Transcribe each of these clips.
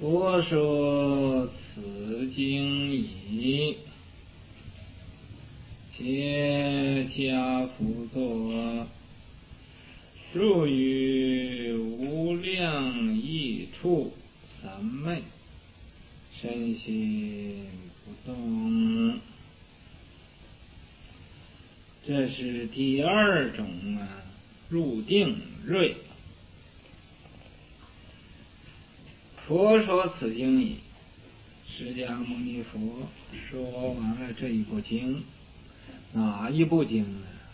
佛说此经已，皆家辅作，入于无量益处三昧，身心不动。这是第二种入定瑞。佛说此经已，释迦牟尼佛说完了这一部经。哪一部经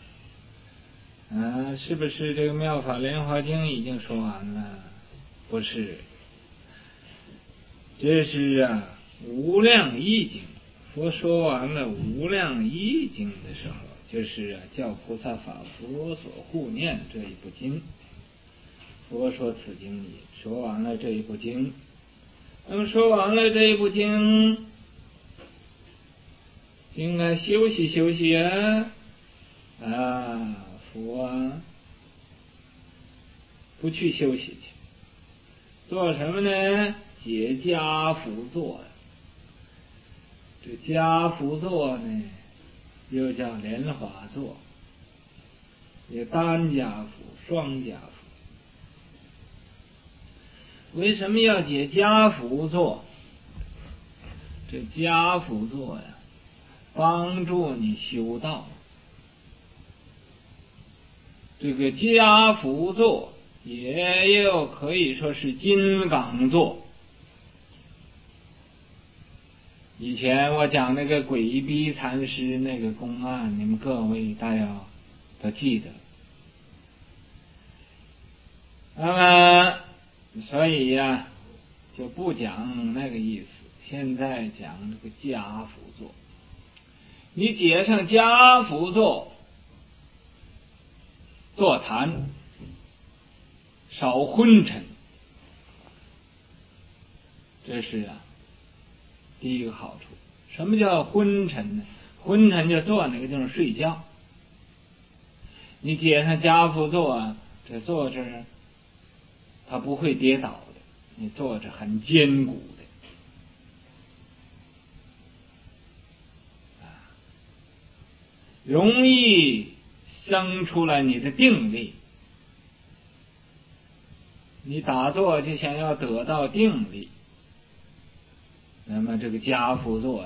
呢？是不是这个妙法莲华经已经说完了？不是，这是无量义经。佛说完了无量义经的时候，就是教菩萨法佛所护念这一部经。佛说此经已，说完了这一部经。那么说完了这一部经，应该休息休息佛不去休息去，做什么呢？解家辅作。这家辅作呢，又叫莲华作，有单家辅、双家辅。为什么要解家辅作？这家辅作帮助你修道。这个家辅作也有可以说是金刚座。以前我讲那个鬼逼禅师那个公案，你们各位大家都记得。那么所以就不讲那个意思，现在讲这个家辅作。你解上家辅作，坐禅少昏沉，这是第一个好处。什么叫昏沉呢？昏沉就坐那个地方睡觉。你解上家辅作这坐着它不会跌倒的，你坐着很坚固的。容易生出来你的定力。你打坐就想要得到定力，那么这个家辅作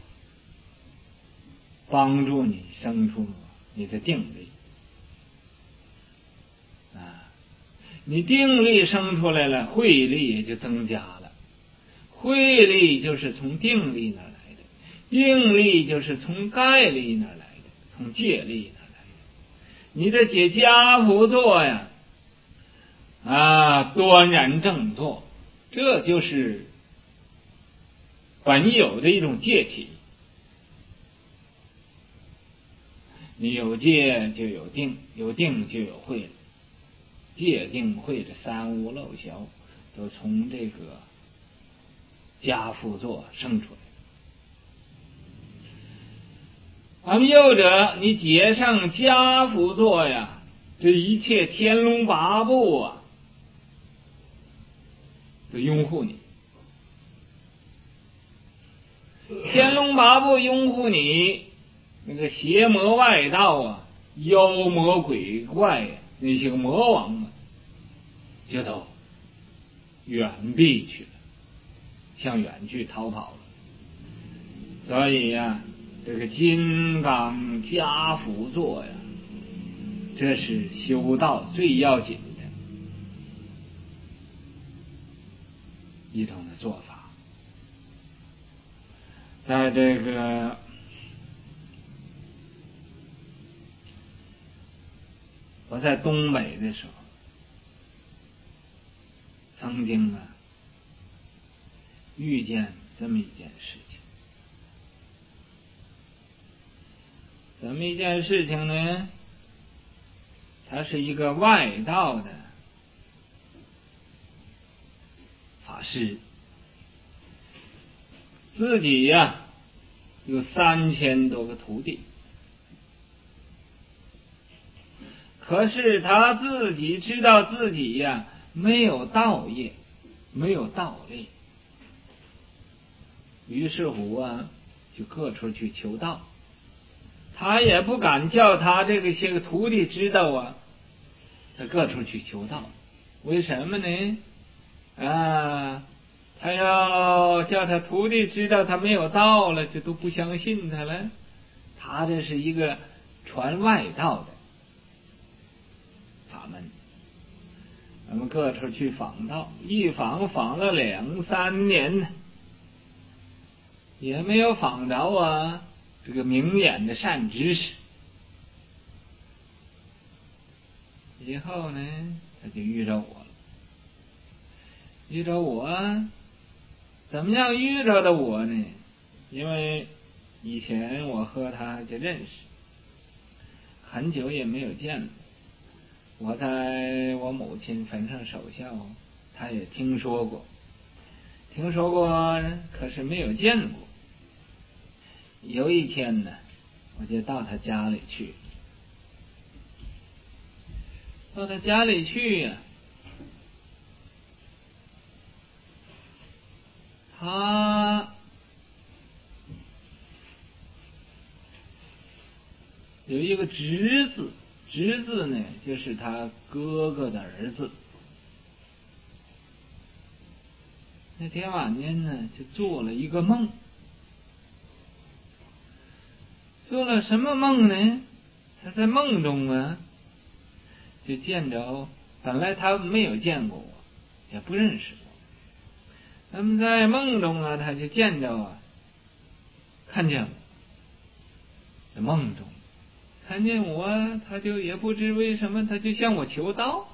帮助你生出你的定力。你定力生出来了，慧力也就增加了。慧力就是从定力那儿来的，定力就是从概力那儿来的，从戒力那儿来的。你的解家辅作端然正坐，这就是本有的一种戒体。你有戒就有定，有定就有慧了。戒定慧的三无漏晓都从这个家辅作生出来。又者你解上家辅作这一切天龙八部都拥护你。天龙八部拥护你，那个邪魔外道妖魔鬼怪那些个魔王就都远避去了，向远去逃跑了。所以这个金刚家辅作这是修道最要紧的一种的做法。在这个我在东北的时候，曾经遇见这么一件事情。怎么一件事情呢？他是一个外道的法师，自己有3000多个徒弟，可是他自己知道自己没有道业，没有道力， 于是乎啊，就各处去求道。他也不敢叫他这个些个徒弟知道啊，他各处去求道。为什么呢？他要叫他徒弟知道他没有道了，就都不相信他了。他这是一个传外道的法门。咱们各处去访道，一访了2、3年，也没有访着啊这个明眼的善知识。以后呢，他就遇着我了。遇着我，怎么样遇着的我呢？因为以前我和他就认识，很久也没有见了。我在我母亲坟上守孝，他也听说过，可是没有见过。有一天呢，我就到他家里去。他有一个侄子呢，就是他哥哥的儿子。那天晚间呢，就做了一个梦。做了什么梦呢？他在梦中啊，就见着，本来他没有见过我，也不认识我。那么在梦中啊，他就见着啊，看见我。在梦中看见我，他就也不知为什么，他就向我求道。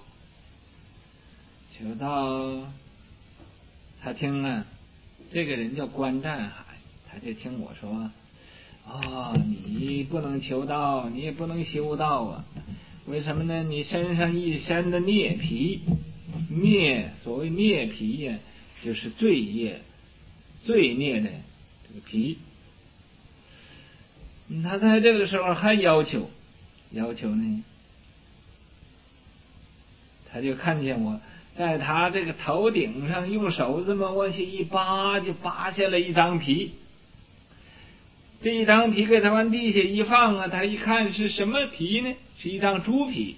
他听啊，这个人叫关占海，他就听我说：你不能求道，你也不能修道啊。为什么呢？你身上一身的孽皮，所谓孽皮呀，就是罪孽的这个皮。他在这个时候还要求呢，他就看见我在他这个头顶上用手这么往下一扒，就扒下了一张皮。这一张皮给他往地下一放啊，他一看是什么皮呢？是一张猪皮。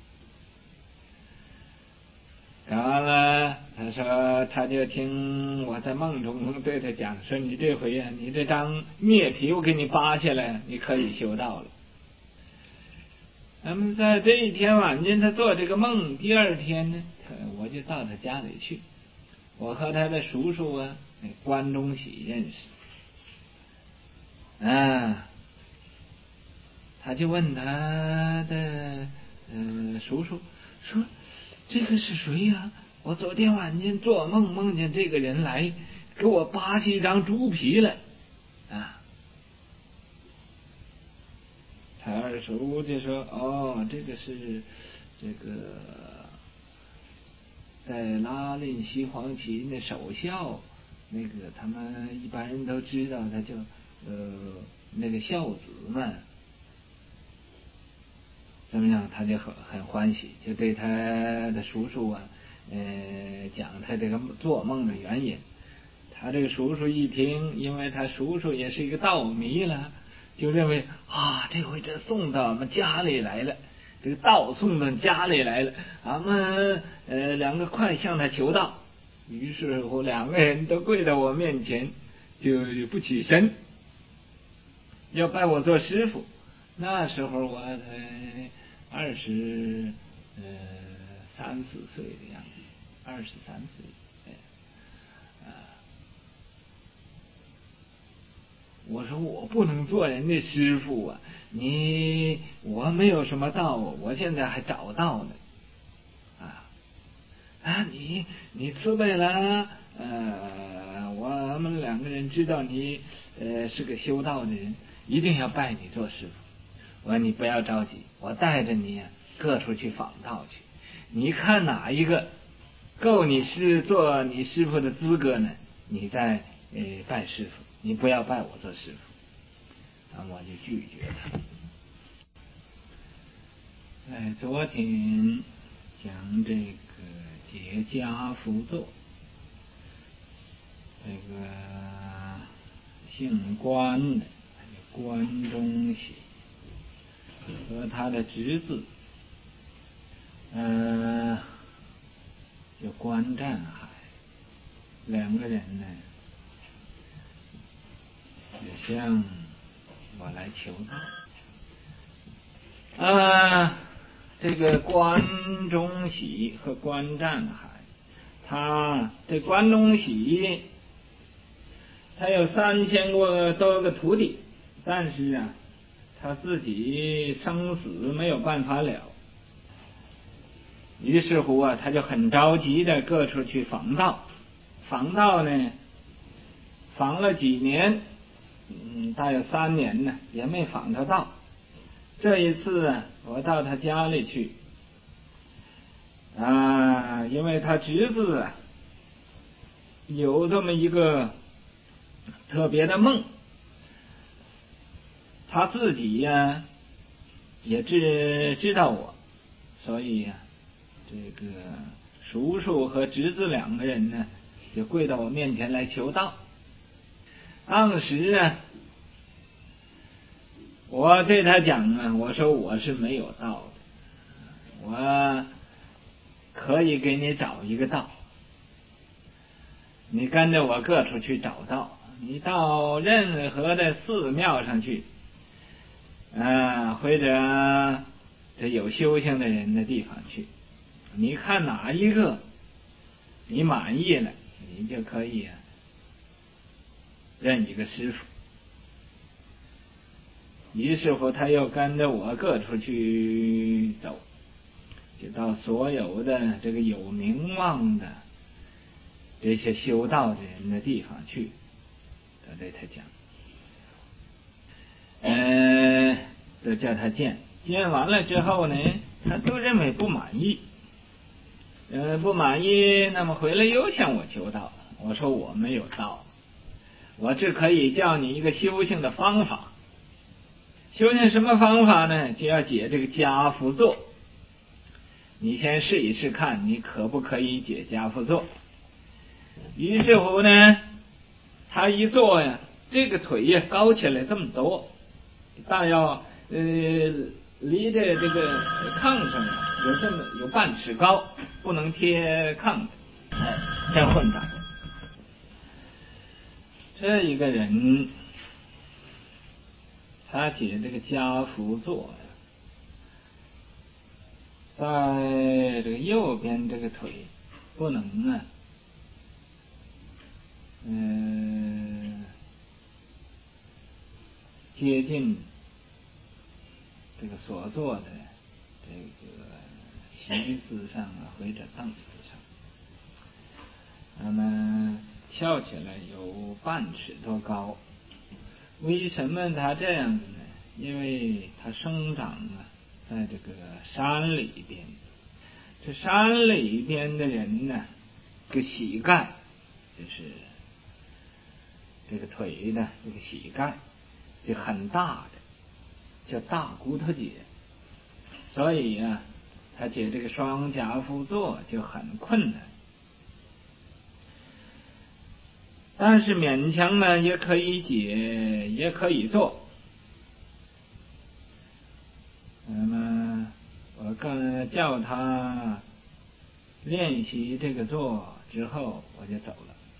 完了，他说他就听我在梦中对他讲说：你这回啊，你这张篾皮我给你扒下来，你可以修道了。那么在这一天晚间，他做这个梦，第二天呢，我就到他家里去。我和他的叔叔啊，关中喜认识。他就问他的叔叔说：这个是谁呀？我昨天晚间做梦梦见这个人来给我扒下一张猪皮来啊。他二叔就说：这个是这个在拉令西黄旗那守孝，那个他们一般人都知道，他叫那个孝子嘛。怎么样？他就很欢喜，就对他的叔叔啊，讲他这个做梦的原因。他这个叔叔一听，因为他叔叔也是一个道迷了，就认为这回这送到我们家里来了，这个道送到家里来了，俺们两个快向他求道。于是乎，两个人都跪在我面前，就不起身，要拜我做师傅。那时候我才23、4岁的样子，23岁。我说我不能做人的师傅啊，我没有什么道，我现在还找道呢。你慈悲了，我们两个人知道你是个修道的人，一定要拜你做师傅。我说你不要着急，我带着你各处去访道去，你看哪一个够你做你师傅的资格呢？你再拜师傅，你不要拜我做师傅。我就拒绝他。昨天讲这个结跏趺坐，这个姓关的关中喜和他的侄子就关占海，两个人呢也向我来求道。这个关中喜和关占海，这关中喜他有3000多个徒弟，但是他自己生死没有办法了，于是乎他就很着急的各处去访道。访道呢，访了几年，大有3年呢，也没访得到。这一次我到他家里去，因为他侄子有这么一个特别的梦，他自己也知道我，所以这个叔叔和侄子2个人呢，就跪到我面前来求道。当时我对他讲我说我是没有道的，我可以给你找一个道，你跟着我各处去找道，你到任何的寺庙上去，或者这有修行的人的地方去，你看哪一个你满意了，你就可以认一个师傅。于是乎他又跟着我各处去走，就到所有的这个有名望的这些修道的人的地方去，都对他讲，都叫他见完了之后呢，他都认为不满意，不满意，那么回来又向我求道。我说我没有道，我只可以教你一个修行的方法。修行什么方法呢？就要解这个家父作，你先试一试看你可不可以解家父作。于是乎呢，他一坐这个腿高起来这么多，大要离着这个炕上有半尺高，不能贴炕，真混账。这一个人他解这个家父作在这个右边这个腿不能接近这个所坐的这个席子上或者凳子上，那么翘起来有半尺多高。为什么他这样子呢？因为他生长在这个山里边，这山里边的人呢，这个膝盖就是这个腿的这个膝盖就很大的，叫大骨头节，所以他解这个双夹父作就很困难。但是勉强呢也可以解，也可以做。那么我刚叫他练习这个做之后，我就走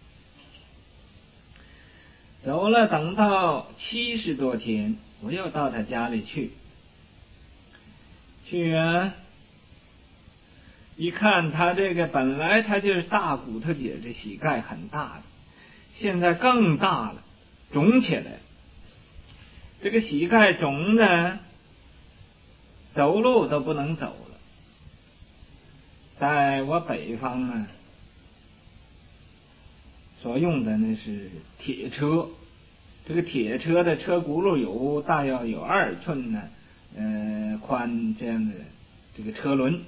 了。等到70多天，我又到他家里去一看他这个本来他就是大骨头节，这膝盖很大的，现在更大了，肿起来。这个膝盖肿的走路都不能走了。在我北方所用的那是铁车，这个铁车的车轱辘大约有2寸宽这样的这个车轮。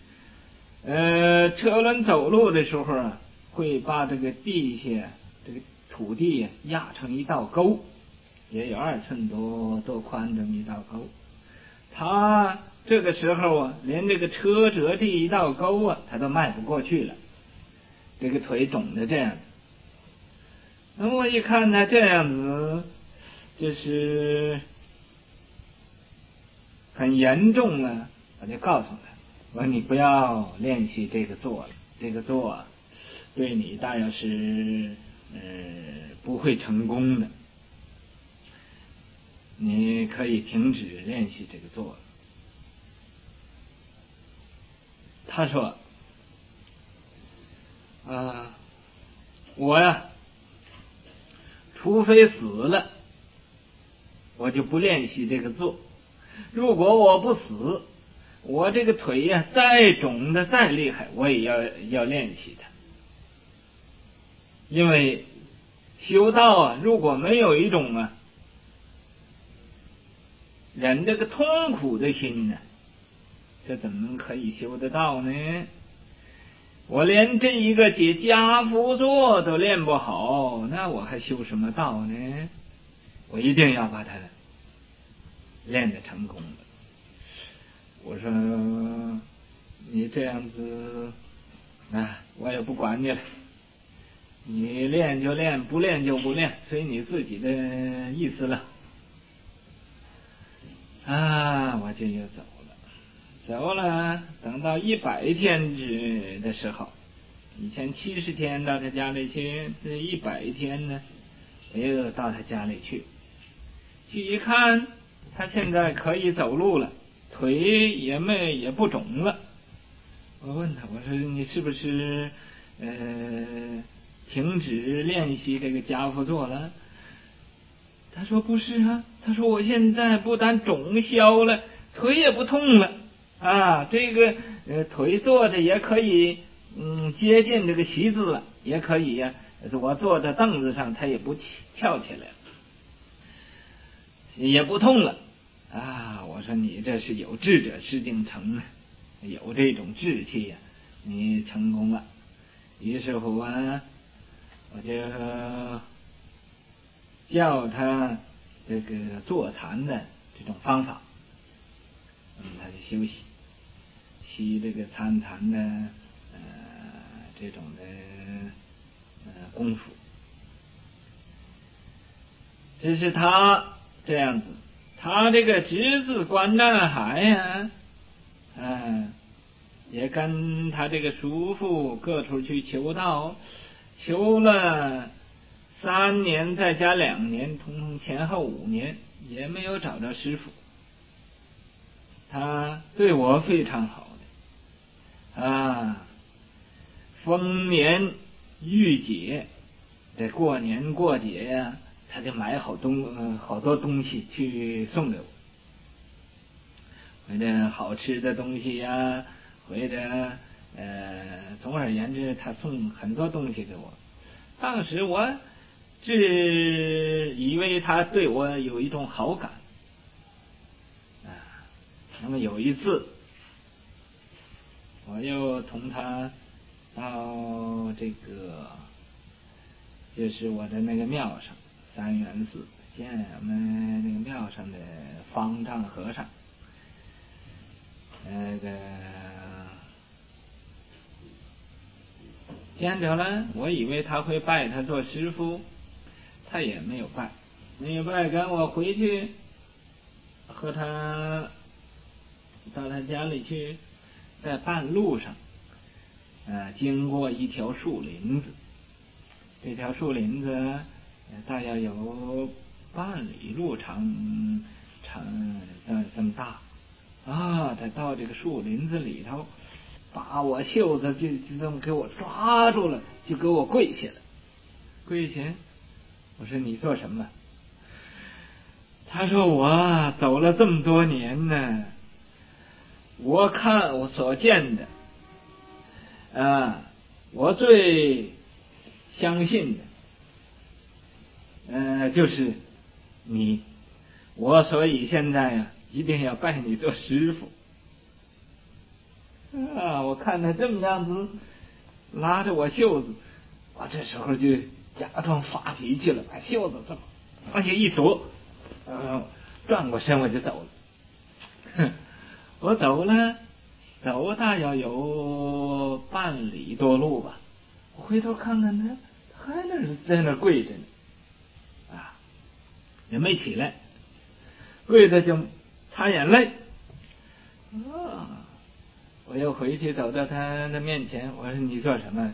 车轮走路的时候会把这个地下这个土地压成一道沟，也有2寸多宽这么一道沟。他这个时候连这个车辙这一道沟他都迈不过去了，这个腿肿的这样。 那么我一看他这样子，就是很严重了，我就告诉他，我说你不要练习这个坐了，这个坐对你大要是不会成功的，你可以停止练习这个坐了。他说我呀，除非死了，我就不练习这个坐。如果我不死，我这个腿呀再肿的再厉害，我也要练习它。因为修道啊，如果没有一种忍这个痛苦的心呢，这怎么可以修得到呢？我连这一个解家趺坐都练不好，那我还修什么道呢？我一定要把它练得成功了。我说你这样子我也不管你了，你练就练，不练就不练，随你自己的意思了。我就又走了，等到100天的时候，以前70天到他家里去，这100天呢，我又到他家里去一看，他现在可以走路了，腿也不肿了。我问他，我说你是不是停止练习这个家趺坐了？他说不是啊，他说我现在不但肿消了，腿也不痛了这个腿坐着也可以接近这个席子了，也可以我坐在凳子上他也不跳起来了，也不痛了我说你这是有志者事竟成有这种志气你成功了。于是乎我就教他这个坐禅的这种方法，他就休息这个参禅的这种的功夫。这是他这样子，他这个侄子关占海也跟他这个叔父各处去求道，求了3年再加2年，统统前后5年，也没有找到师傅。他对我非常好的逢年遇节，这过年过节他就买好多东西去送给我，或者好吃的东西或者总而言之他送很多东西给我。当时我只以为他对我有一种好感那么有一次我又同他到这个就是我的那个庙上三元寺见我们那个庙上的方丈和尚，见着了，我以为他会拜他做师父，他也没有拜，跟我回去和他到他家里去，在半路上经过一条树林子，这条树林子大约有半里路长这么大他到这个树林子里头，把我袖子就这么给我抓住了，就给我跪下了。我说你做什么？他说我走了这么多年呢，我看我所见的我最相信的就是你，所以现在一定要拜你做师傅我看他这么样子拉着我袖子，我这时候就假装发脾气了，把袖子这么往下一夺转过身我就走了我走大约有半里多路吧，我回头看看他还在那跪着呢，啊，也没起来，跪着就擦眼泪。我又回去走到他的面前，我说你做什么？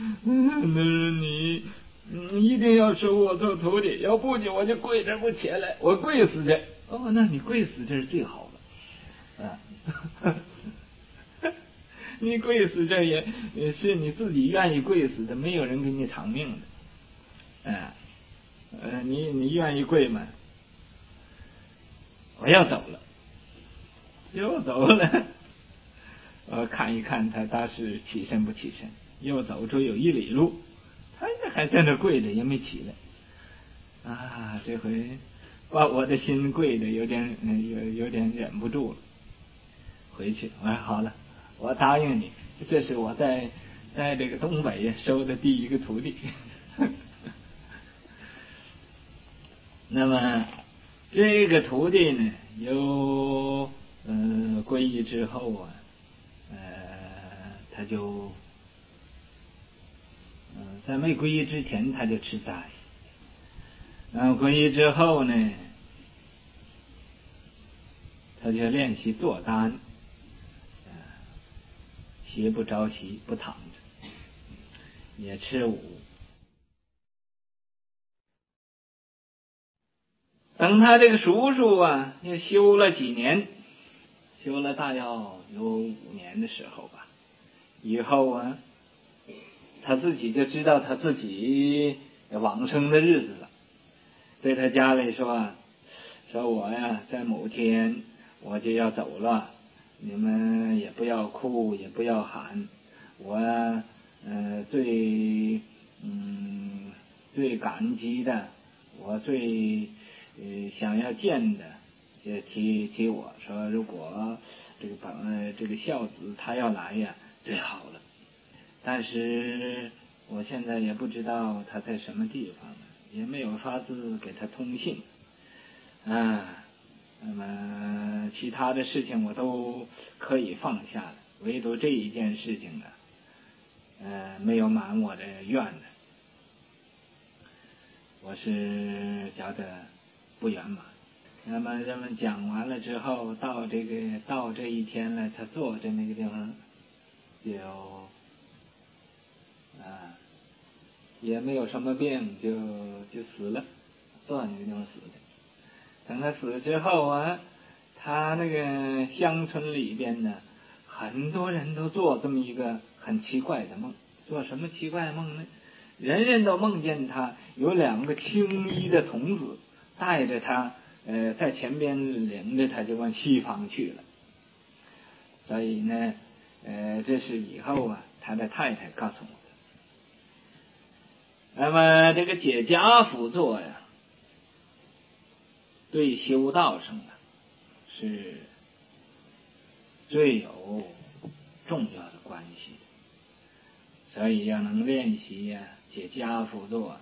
你一定要收我做徒弟，要不就我就跪着不起来，我跪死去。那你跪死这是最好的，你跪死这也是你自己愿意跪死的，没有人给你偿命的，你愿意跪吗？我要走了，又走了。我看一看他当时起身不起身，又走出有1里路，他还在那跪着也没起来。这回把我的心跪的有点忍不住了。回去我说好了，我答应你，这是我在这个东北收的第1个徒弟。那么这个徒弟呢，由皈依之后啊，他就在没皈依之前他就吃斋，然后皈依之后呢，他就练习坐单，斜不着席，不躺着，也吃午。等他这个叔叔啊，也修了几年，修了大要有5年的时候吧，以后啊，他自己就知道他自己往生的日子了，对他家里说我呀，在某天我就要走了，你们也不要哭，也不要喊，我最感激的，我最想要见的，就提我说，如果这个孝子他要来呀，最好了。但是我现在也不知道他在什么地方，也没有法子给他通信。那么其他的事情我都可以放下了，唯独这一件事情没有满我的愿的，我是觉得不圆满。那么人们讲完了之后，到这一天了，他坐在那个地方也没有什么病，就死了，坐在那个地方死的。等他死之后啊，他那个乡村里边呢，很多人都做这么一个很奇怪的梦。做什么奇怪的梦呢？人人都梦见他有2个青衣的童子带着他，在前边领着他就往西方去了。所以呢，这是以后啊，他的太太告诉我的。那么这个解家辅作呀，对修道上是最有重要的关系的，所以要能练习解家辅作，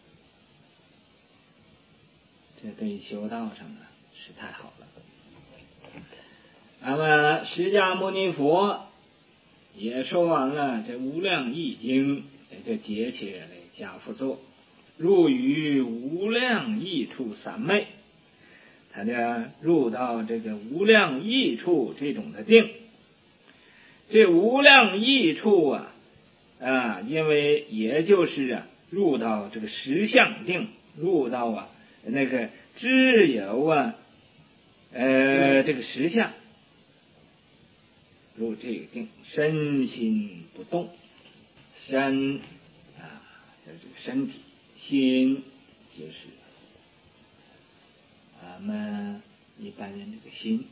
这对修道上是太好了。那么释迦牟尼佛也说完了这无量义经，就解起来家辅作，入于无量义处三昧，他就入到这个无量义处这种的定。这无量义处因为也就是入到这个实相定，入到那个只有这个实相，入这个定，身心不动。身就是这个身体，心就是俺们一般人这个心。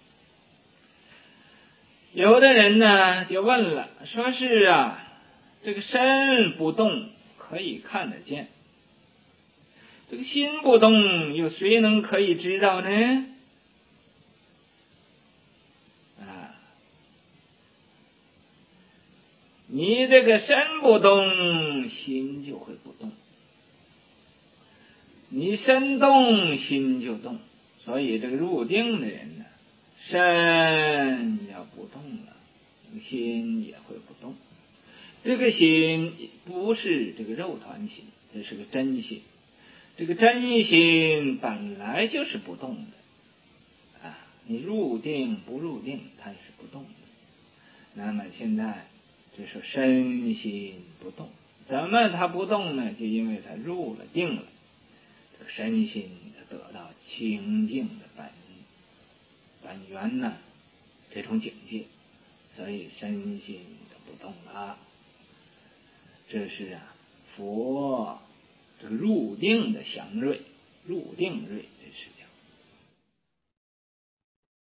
有的人呢就问了，说是这个身不动可以看得见，这个心不动有谁能可以知道呢？你这个身不动，心就会不动；你身动，心就动。所以这个入定的人呢，身要不动了，心也会不动。 这个心不是这个肉团心，这是个真心。这个真心本来就是不动的啊，你入定不入定，它也是不动的。那么现在就说身心不动，怎么它不动呢？就因为它入了定了，这个身心它得到清净的本源呢，这种境界，所以身心它不动了。这是佛这个入定的祥瑞，入定瑞。